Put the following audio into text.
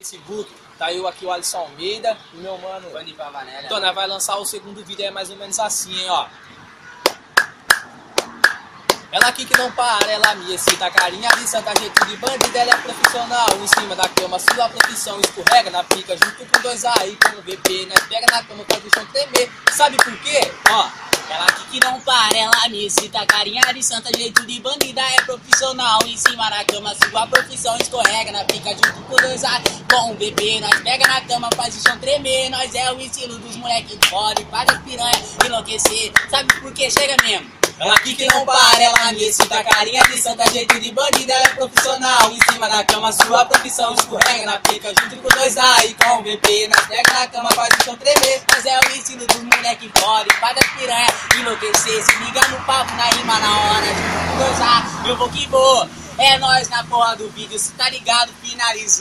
Facebook, tá eu aqui, o Alisson Almeida, e meu mano então nós vai lançar o segundo vídeo, é mais ou menos assim, hein, ó. Ela aqui que não para, ela me excita, carinha de santa, jeito de bandida, ela é profissional. Em cima da cama, sua profissão escorrega na pica, junto com dois aí, com o VP, nós pega na cama, faz o chão tremer. Sabe por quê? Ó. Ela aqui que não para, ela me excita, carinha de santa, jeito de bandida, é profissional. Em cima da cama, sua profissão escorrega na pica, junto com dois A, com o bebê. Nós pega na cama, faz o chão tremer. Nós é o estilo dos moleques fora, faz as piranha enlouquecer. Sabe por que? Chega mesmo. Ela aqui que não para, ela me excita, carinha de santa, jeito de bandida, ela é profissional. Em cima da cama, sua profissão escorrega na pica, junto com dois A e com o bebê. Nós pega na cama, faz o chão tremer. Nós é o estilo dos moleques fora, faz as piranha enlouquecer. Se liga no papo, na rima, na hora, junto com dois A, eu vou que vou. É nós na porra do vídeo, cê tá ligado, finalizou.